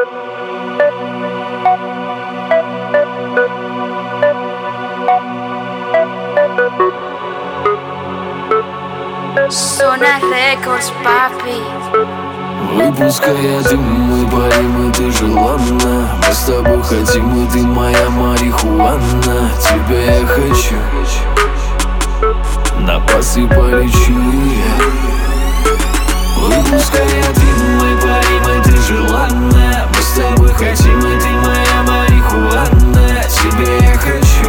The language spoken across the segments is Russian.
Zona Records, papi. Выпуская дым, мы парим, и ты желанна. Мы с тобой хотим, и ты моя марихуана. Тебя я хочу, на пасы полечу. Выпуская дым, мы парим, и ты желанна. Мы с тобой хотим, и ты моя марихуана. Тебя я хочу,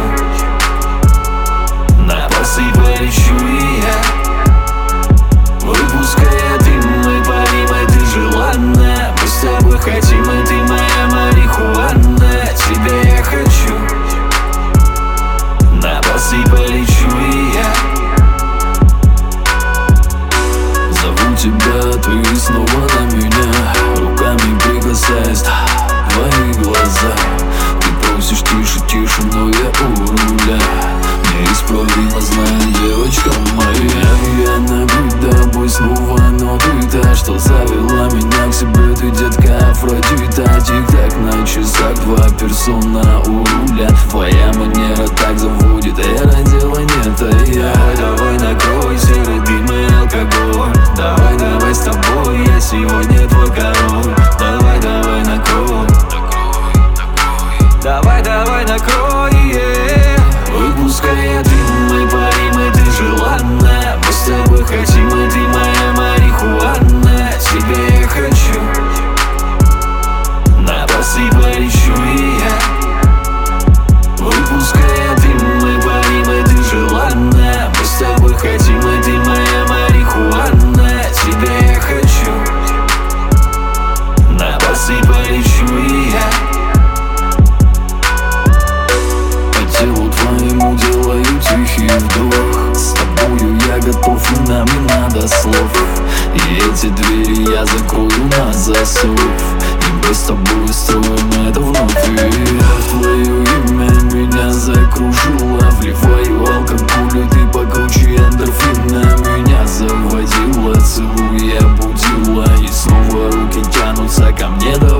на пасы полечу. Выпуская дым, мы парим, и ты желанна. Мы с тобой хотим, и ты моя марихуана. Тебя я хочу, на басы полечу Зову тебя, ты снова на меня, руками прикасаясь твои глаза. Ты просишь тише, тише, но я у руля. Неисправимо знаю, девочка моя. Я набит тобой снова, но ты та, что завела меня к себе. Ты, детка, Афродита. Тик-так на часах, два персона у руля. Твоя манера так заводит, дело нет, а я. Давай накройся, любимый алкоголь. Давай с тобой, я сегодня твой король. Давай накрой. Давай накрой, Выпуская дым, мы парим, и ты желанна. Мы с тобой хотим, и ты моя марихуана. Тебя я хочу, на басы полечу Выпуская дым, мы парим, и ты желанна. Мы с тобой хотим, и ты моя марихуана. Тебя я хочу, на басы полечу По телу твоему делаю тихий вдох. С тобою я готов, и нам не надо слов. И эти двери я закрою на засов. И мы с тобой строим это вновь. И твое имя меня закружило. Вливаю алкоголь, и ты покруче эндорфина. Меня заводила, целуя, будила. И снова руки тянутся ко мне.